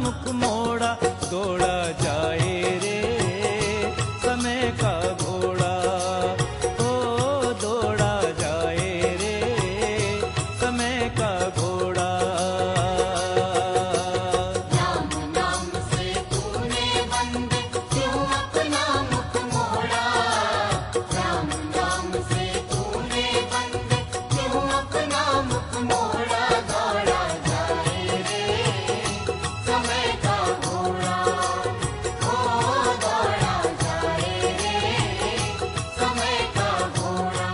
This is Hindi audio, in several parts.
मुख मोड़ा, दौड़ा जाए रे समय का घोड़ा। ओ दौड़ा जाए रे समय का घोड़ा। राम नाम से तूने बंदे क्यों अपना मुख मोड़ा। राम नाम से तूने बंदे क्यों अपना मुख मोड़ा। दौड़ा जाए रे समय का घोड़ा। ओ दौड़ा जाए रे समय का घोड़ा।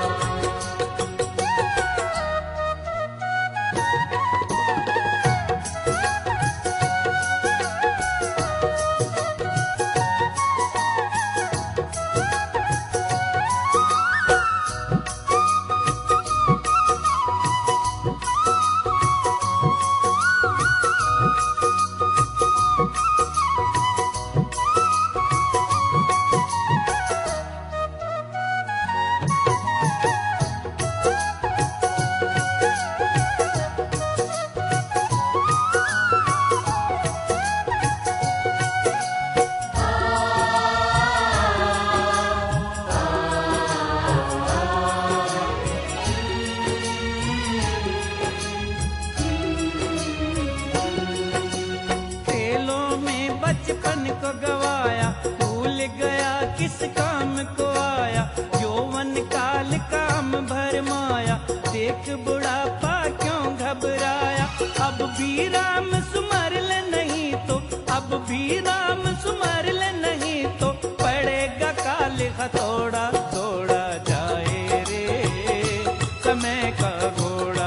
खेलों में बचपन को गवाया, भूल गया किस काम को आया। यौवन काल काम भर माया, देख बुढ़ापा क्यों घबराया। अब भी राम सुमर ले नहीं तो, अब भी राम सुमर ले नहीं तो, पड़ेगा काल हथौड़ा। दौड़ा जाए रे समय का घोड़ा।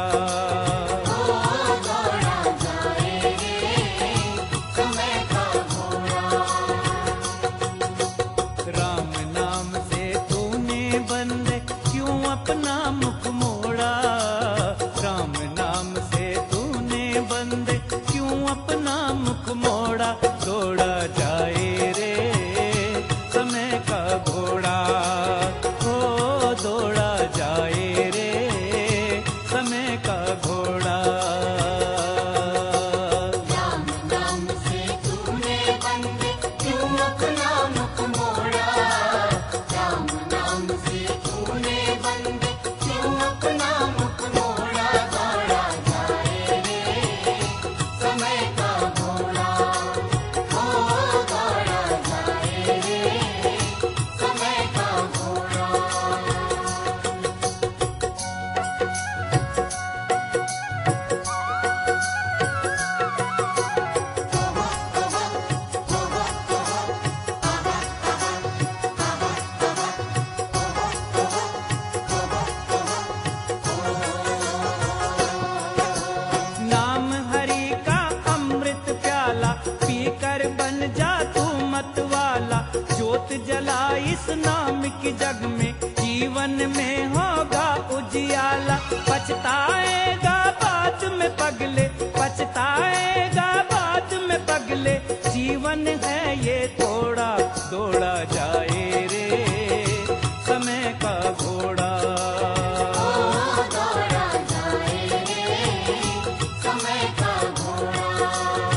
दौड़ा जाए रे समय का घोड़ा। राम नाम से तूने बंदे क्यों अपना मुख मोड़ा। राम नाम से तूने बंदे क्यों अपना मुख मोड़ा। दौड़ा जाए रे समय का घोड़ा। ओ दौड़ा जाए रे समय का घोड़ा। राम नाम से तूने बंदे क्यों अपना मुख मोड़ा। राम नाम से तूने बंदे क्यों अपना मुख मोड़ा। दौड़ा जाए रे समय का घोड़ा। ओ दौड़ा जाए रे समय का घोड़ा। नाम हरि का अमृत प्याला, पीकर बन जा तू मत वाला। ज्योत जला इस नाम की जग में, जीवन में होगा उजियाला। पछताएगा बाद में पगले, पछताएगा बाद में पगले। जीवन है ये थोड़ा, दौड़ा जाए रे समय का घोड़ा। दौड़ा जाए रे समय का घोड़ा।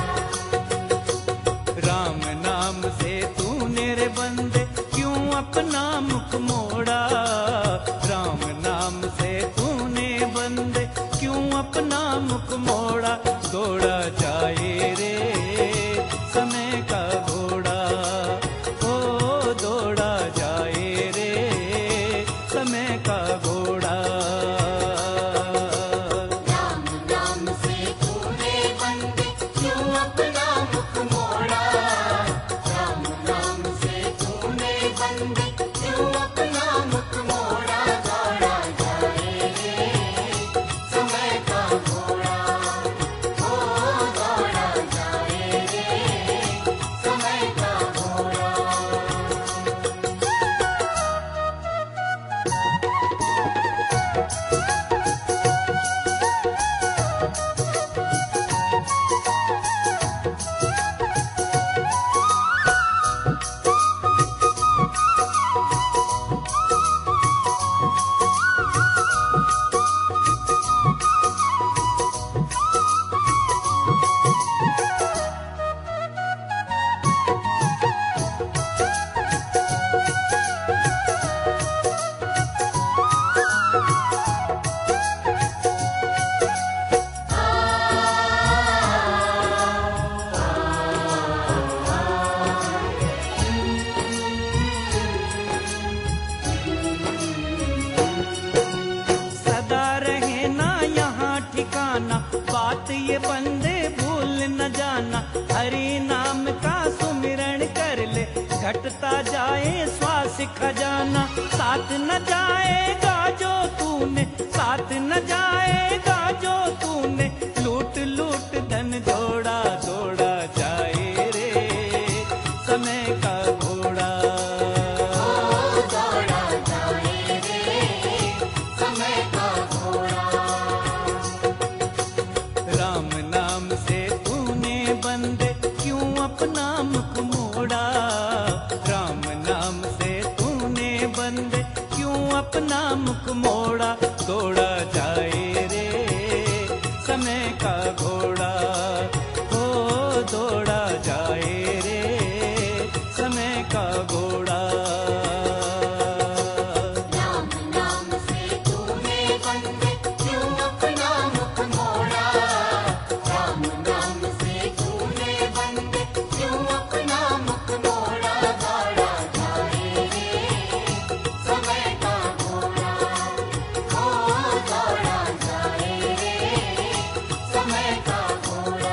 राम नाम से तूने रे बंदे क्यों अपना मुख मोड़ा। राम नाम से तूने बंदे क्यों अपना मुख मोड़ा। दौड़ा जाए रे समय का घोड़ा। ओ दौड़ा जाए रे समय का घोड़ा। राम नाम से तूने बंदे क्यों अपना मुख मोड़ा। राम नाम से तूने बंदे क्यों अपना मुख मोड़ा। दौड़ा जाए रे समय का घोड़ा। ओ भूल न जाना, हरि नाम का सुमिरण कर ले, घटता जाए श्वास खजाना। साथ न जाएगा जो तूने, साथ न जाएगा जो तूने, लूट लूट धन जोड़ा, दौड़ा जाए रे समय का घोड़ा। दौड़ा जाए रे समय का घोड़ा। राम नाम से तूने बंदे क्यों अपना मुख मोड़ा, राम नाम से तूने बंदे क्यों अपना मुख मोड़ा। दौड़ा जाए रे समय का घोड़ा, हो दौड़ा जाए रे समय का घोड़ा। राम नाम से तूने बंदे क्यों अपना मुख मोड़ा, राम नाम से तूने बंदे क्यों अपना मुख मोड़ा। दौड़ा जाए रे समय का घोड़ा, हो दौड़ा जाए रे समय का घोड़ा।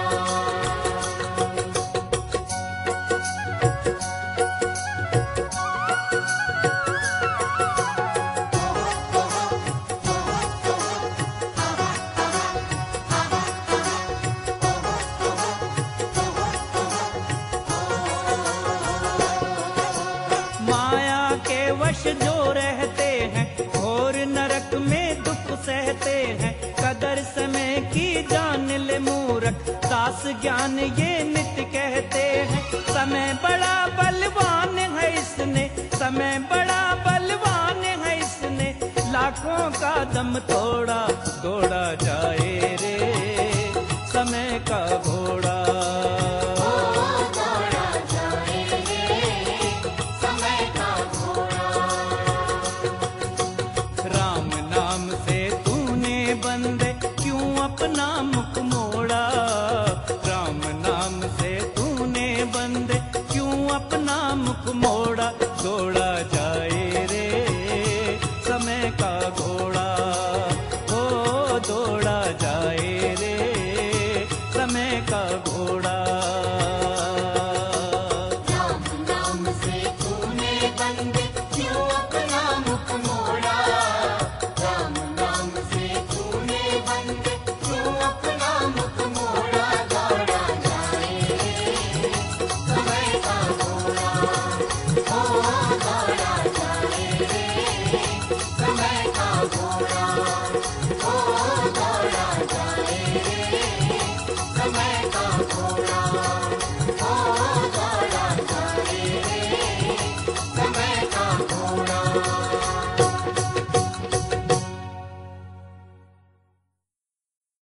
माया के वश जो रहते हैं, घोर नरक में दुख सहते हैं। कदर समय की जान ले मूर्ख, दास ज्ञान ये नित्य कहते हैं। समय बड़ा बलवान है इसने, समय बड़ा बलवान है इसने, लाखों का दम तोड़ा। दौड़ा जाए रे समय का घोड़ा। दौड़ा जाए रे समय का घोड़ा। राम नाम से तूने बंदे क्यों अपना मुख मोड़ा, राम नाम से तूने बंदे क्यों अपना मुख मोड़ा। दौड़ा जाए रे समय का घोड़ा, हो दौड़ा जाए रे समय का